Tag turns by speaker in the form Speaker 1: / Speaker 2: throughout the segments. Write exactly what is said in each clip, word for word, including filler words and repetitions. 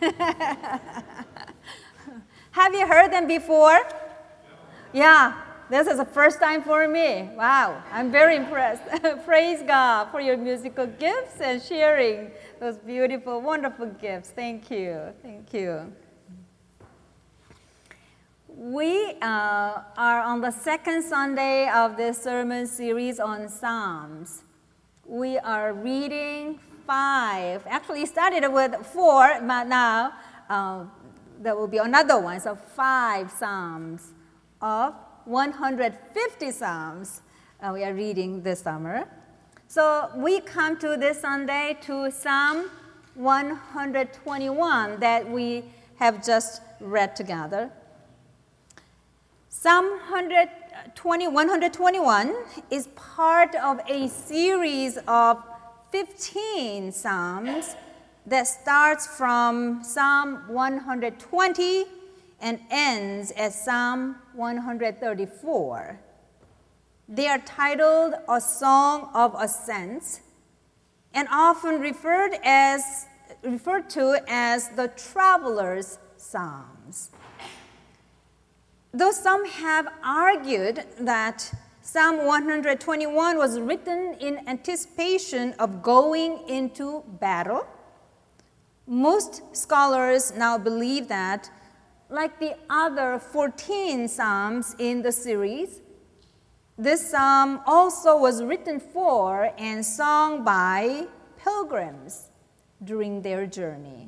Speaker 1: Have you heard them before? Yeah, this is the first time for me. Wow, I'm very impressed. Praise God for your musical gifts and sharing those beautiful, wonderful gifts. Thank you. Thank you. We uh, are on the second Sunday of this sermon series on Psalms. We are reading five. Actually, started with four, but now uh, there will be another one. So five Psalms of one hundred fifty Psalms uh, we are reading this summer. So we come to this Sunday to Psalm one hundred twenty-one that we have just read together. Psalm one hundred twenty, one hundred twenty-one is part of a series of fifteen Psalms that starts from Psalm one hundred twenty and ends at Psalm one hundred thirty-four. They are titled A Song of Ascents and often referred as referred to as the Traveler's Psalms. Though some have argued that Psalm one hundred twenty-one was written in anticipation of going into battle, most scholars now believe that, like the other fourteen Psalms in the series, this psalm also was written for and sung by pilgrims during their journey.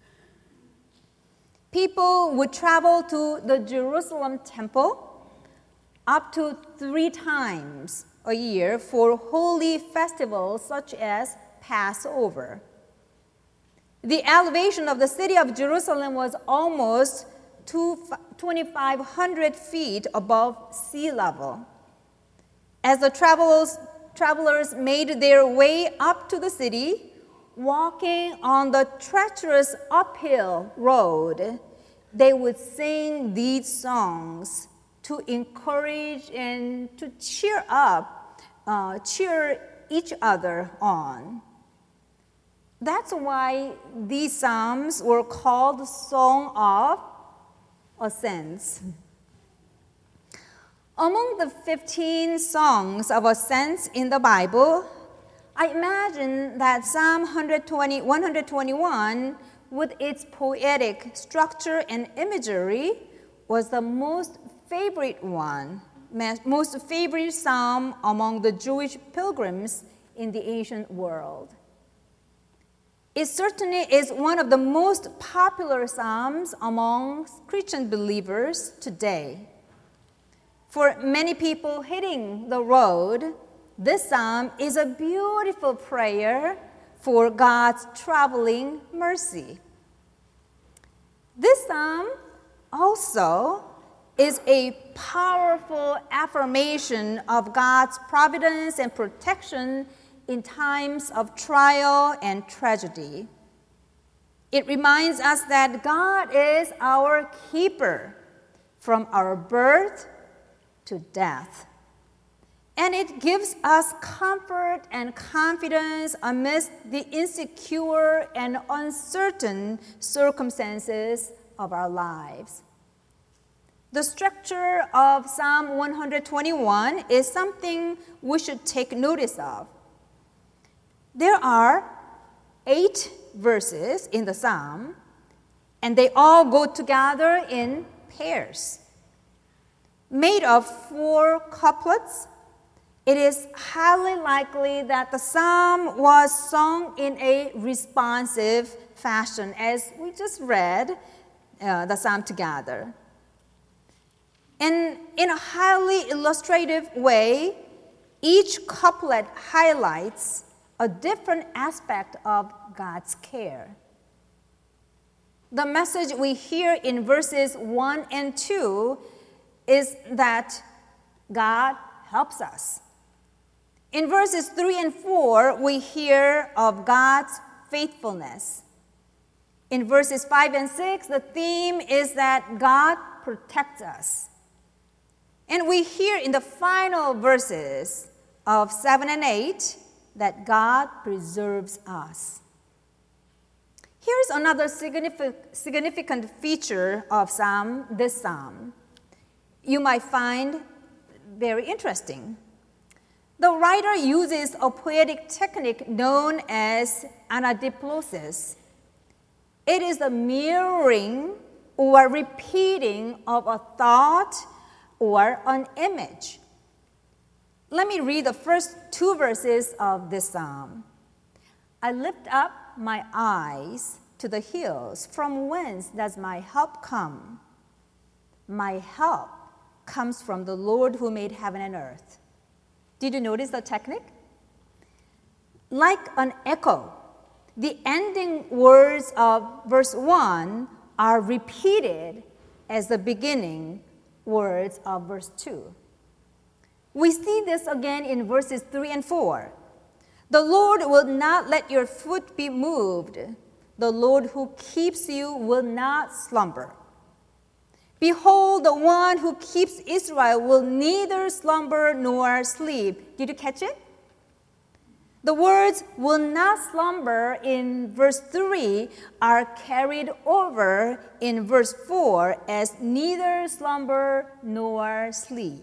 Speaker 1: People would travel to the Jerusalem temple up to three times a year for holy festivals such as Passover. The elevation of the city of Jerusalem was almost twenty-five hundred feet above sea level. As the travelers, travelers made their way up to the city, walking on the treacherous uphill road, they would sing these songs to encourage and to cheer up, uh, cheer each other on. That's why these psalms were called Song of Ascents. Among the fifteen songs of ascents in the Bible, I imagine that Psalm one hundred twenty, one hundred twenty-one, with its poetic structure and imagery, was the most favorite one, most favorite psalm among the Jewish pilgrims in the ancient world. It certainly is one of the most popular psalms among Christian believers today. For many people hitting the road, this psalm is a beautiful prayer for God's traveling mercy. This psalm also is a powerful affirmation of God's providence and protection in times of trial and tragedy. It reminds us that God is our keeper from our birth to death. And it gives us comfort and confidence amidst the insecure and uncertain circumstances of our lives. The structure of Psalm one hundred twenty-one is something we should take notice of. There are eight verses in the psalm, and they all go together in pairs. Made of four couplets, it is highly likely that the psalm was sung in a responsive fashion, as we just read uh, the psalm together. And in a highly illustrative way, each couplet highlights a different aspect of God's care. The message we hear in verses one and two is that God helps us. In verses three and four, we hear of God's faithfulness. In verses five and six, the theme is that God protects us. And we hear in the final verses of seven and eight that God preserves us. Here's another significant, significant feature of Psalm, this psalm. You might find very interesting. The writer uses a poetic technique known as anadiplosis. It is the mirroring or repeating of a thought or an image. Let me read the first two verses of this psalm. I lift up my eyes to the hills. From whence does my help come? My help comes from the Lord who made heaven and earth. Did you notice the technique? Like an echo, the ending words of verse one are repeated as the beginning words of verse two. We see this again in verses three and four. The Lord will not let your foot be moved. The Lord who keeps you will not slumber. Behold, the one who keeps Israel will neither slumber nor sleep. Did you catch it? The words will not slumber in verse three are carried over in verse four as neither slumber nor sleep.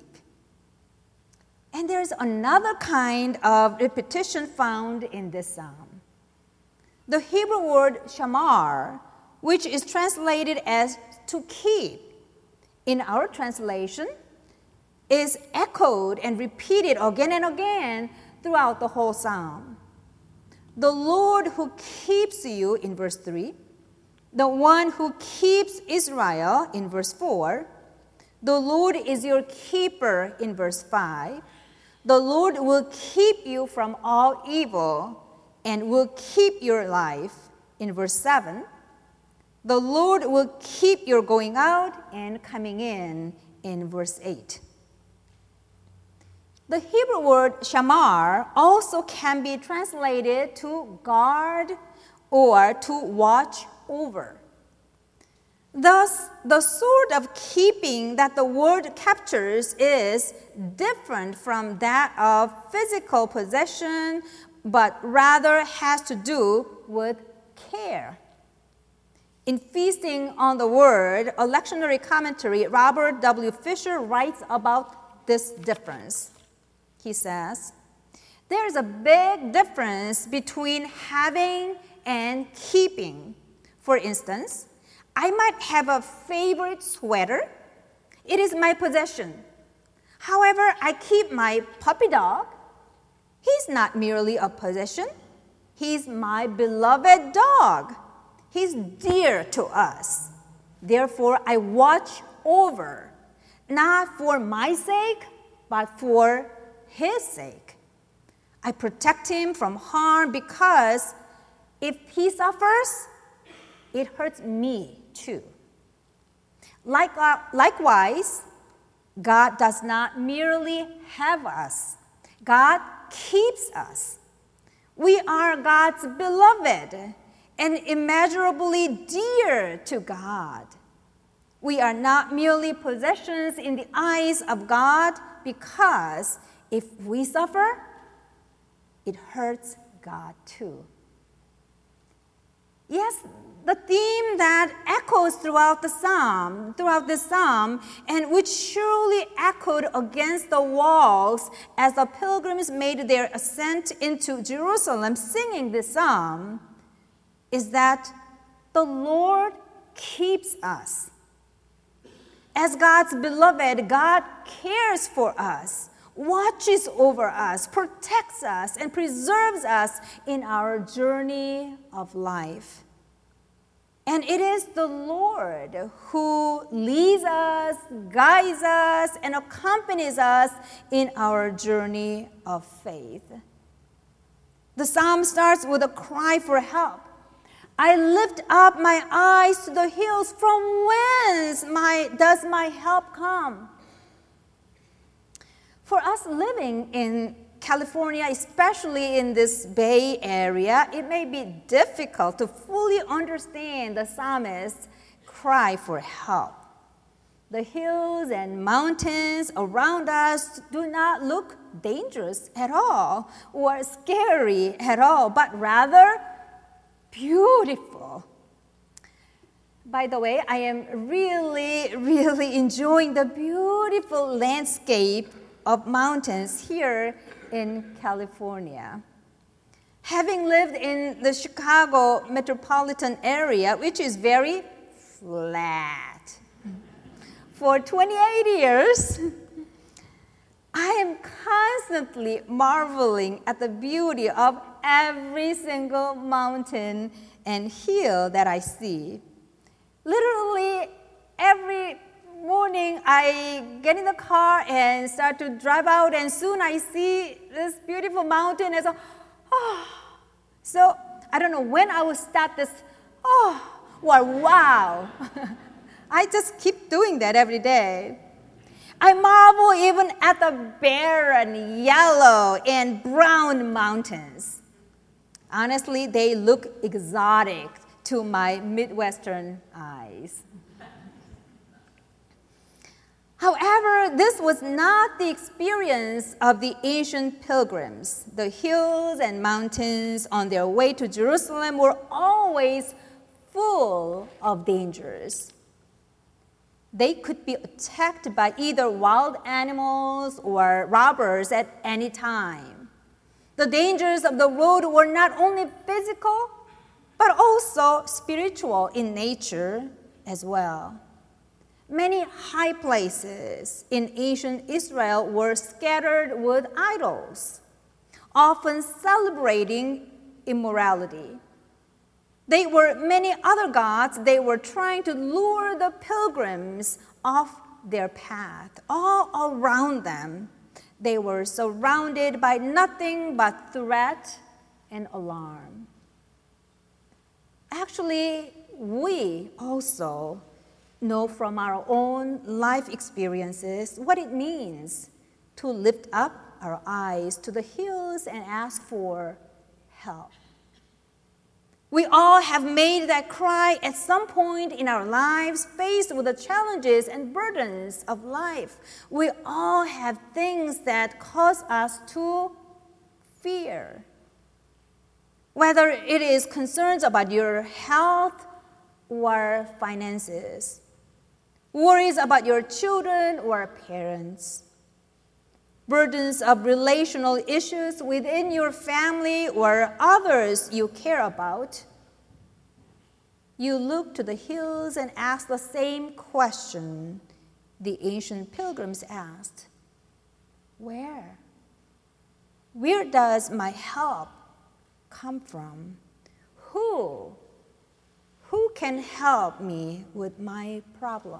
Speaker 1: And there's another kind of repetition found in this psalm. The Hebrew word shamar, which is translated as to keep, in our translation, is echoed and repeated again and again throughout the whole psalm. The Lord who keeps you in verse three, the one who keeps Israel in verse four, the Lord is your keeper in verse five, the Lord will keep you from all evil and will keep your life in verse seven. The Lord will keep your going out and coming in in verse eight. The Hebrew word shamar also can be translated to guard or to watch over. Thus, the sort of keeping that the word captures is different from that of physical possession, but rather has to do with care. In Feasting on the Word, a lectionary commentary, Robert W. Fisher writes about this difference. He says, there is a big difference between having and keeping. For instance, I might have a favorite sweater. It is my possession. However, I keep my puppy dog. He's not merely a possession. He's my beloved dog. He's dear to us. Therefore, I watch over, not for my sake, but for his sake. I protect him from harm because if he suffers, it hurts me too. Like, uh, likewise, God does not merely have us. God keeps us. We are God's beloved and immeasurably dear to God. We are not merely possessions in the eyes of God because if we suffer, it hurts God too. Yes, the theme that echoes throughout the psalm, throughout this psalm, and which surely echoed against the walls as the pilgrims made their ascent into Jerusalem singing this psalm, is that the Lord keeps us. As God's beloved, God cares for us, watches over us, protects us, and preserves us in our journey of life. And it is the Lord who leads us, guides us, and accompanies us in our journey of faith. The psalm starts with a cry for help. I lift up my eyes to the hills. From whence my, does my help come? For us living in California, especially in this Bay Area, it may be difficult to fully understand the psalmist's cry for help. The hills and mountains around us do not look dangerous at all or scary at all, but rather beautiful. By the way, I am really, really enjoying the beautiful landscape of mountains here in California. Having lived in the Chicago metropolitan area, which is very flat, for twenty-eight years, I am constantly marveling at the beauty of every single mountain and hill that I see. Literally, every morning I get in the car and start to drive out, and soon I see this beautiful mountain as a, oh. So I don't know when I will start this, oh, or wow. I just keep doing that every day. I marvel even at the barren yellow and brown mountains. Honestly, they look exotic to my Midwestern eyes. However, this was not the experience of the ancient pilgrims. The hills and mountains on their way to Jerusalem were always full of dangers. They could be attacked by either wild animals or robbers at any time. The dangers of the road were not only physical, but also spiritual in nature as well. Many high places in ancient Israel were scattered with idols, often celebrating immorality. There were many other gods. They were trying to lure the pilgrims off their path. All around them, they were surrounded by nothing but threat and alarm. Actually, we also know from our own life experiences what it means to lift up our eyes to the hills and ask for help. We all have made that cry at some point in our lives, faced with the challenges and burdens of life. We all have things that cause us to fear. Whether it is concerns about your health or finances, worries about your children or parents, burdens of relational issues within your family or others you care about, you look to the hills and ask the same question the ancient pilgrims asked. Where? Where does my help come from? Who? Who can help me with my problem?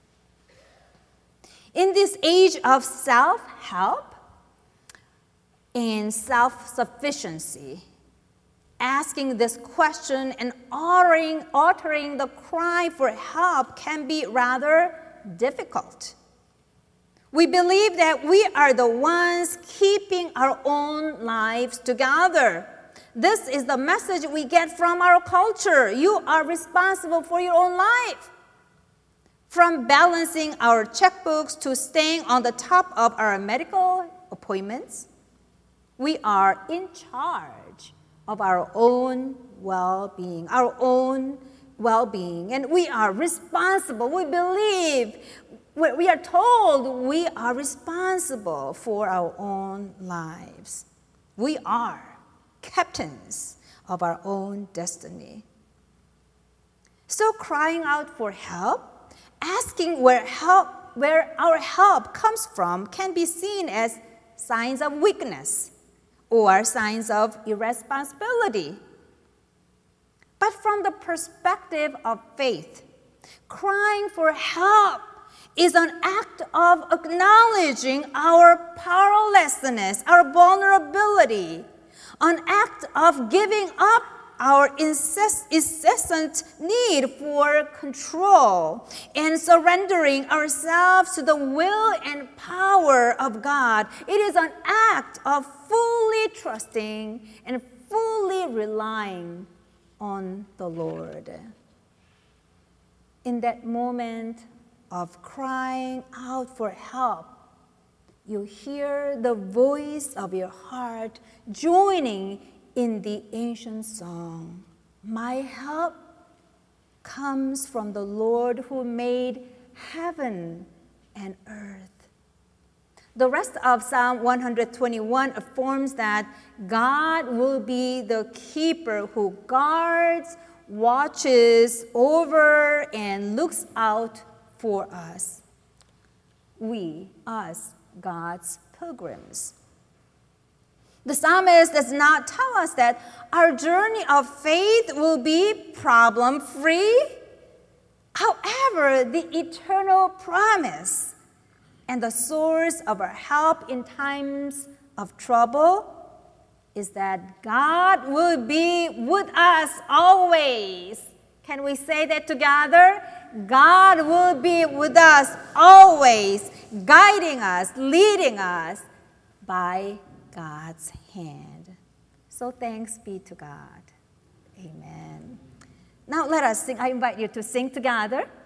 Speaker 1: In this age of self-help and self-sufficiency, asking this question and uttering, uttering the cry for help can be rather difficult. We believe that we are the ones keeping our own lives together. This is the message we get from our culture. You are responsible for your own life. From balancing our checkbooks to staying on the top of our medical appointments, we are in charge of our own well-being, our own well-being, and we are responsible. We believe, we are told we are responsible for our own lives. We are captains of our own destiny. So crying out for help, asking where help, where our help comes from can be seen as signs of weakness or signs of irresponsibility. But from the perspective of faith, crying for help is an act of acknowledging our powerlessness, our vulnerability, an act of giving up our incessant need for control and surrendering ourselves to the will and power of God. It is an act of fully trusting and fully relying on the Lord. In that moment of crying out for help, you hear the voice of your heart joining in the ancient song, My help comes from the Lord who made heaven and earth. The rest of Psalm one twenty-one affirms that God will be the keeper who guards, watches over, and looks out for us. We, us, God's pilgrims. The psalmist does not tell us that our journey of faith will be problem-free. However, the eternal promise and the source of our help in times of trouble is that God will be with us always. Can we say that together? God will be with us always, guiding us, leading us by God's hand. So thanks be to God. Amen. Now let us sing. I invite you to sing together.